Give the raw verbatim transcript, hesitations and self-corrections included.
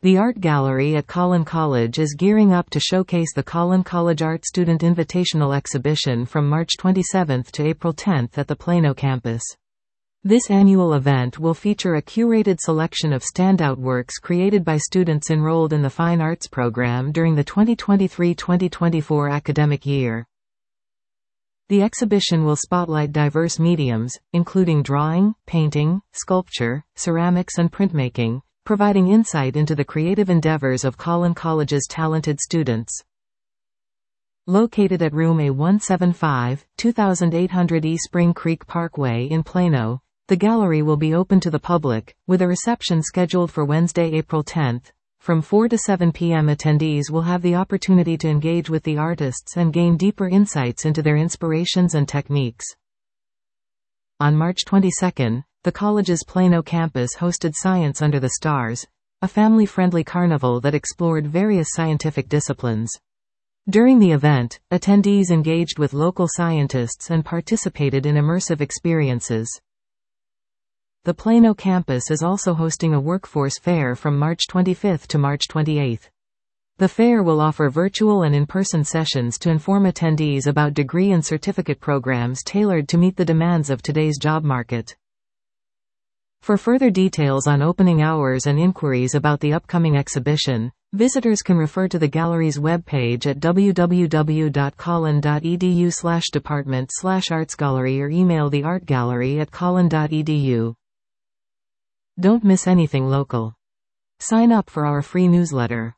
The Art Gallery at Collin College is gearing up to showcase the Collin College Art Student Invitational Exhibition from March twenty-seventh to April tenth at the Plano campus. This annual event will feature a curated selection of standout works created by students enrolled in the Fine Arts program during the twenty twenty-three twenty twenty-four academic year. The exhibition will spotlight diverse mediums, including drawing, painting, sculpture, ceramics and printmaking, providing insight into the creative endeavors of Collin College's talented students. Located at room A one seventy-five, twenty-eight hundred East Spring Creek Parkway in Plano, the gallery will be open to the public, with a reception scheduled for Wednesday, April tenth. From four to seven p m attendees will have the opportunity to engage with the artists and gain deeper insights into their inspirations and techniques. On March twenty-second, the college's Plano campus hosted Science Under the Stars, a family-friendly carnival that explored various scientific disciplines. During the event, attendees engaged with local scientists and participated in immersive experiences. The Plano campus is also hosting a workforce fair from March twenty-fifth to March twenty-eighth. The fair will offer virtual and in-person sessions to inform attendees about degree and certificate programs tailored to meet the demands of today's job market. For further details on opening hours and inquiries about the upcoming exhibition, visitors can refer to the gallery's webpage at w w w dot collin dot e d u slash department slash artsgallery or email the art gallery at collin dot e d u. Don't miss anything local. Sign up for our free newsletter.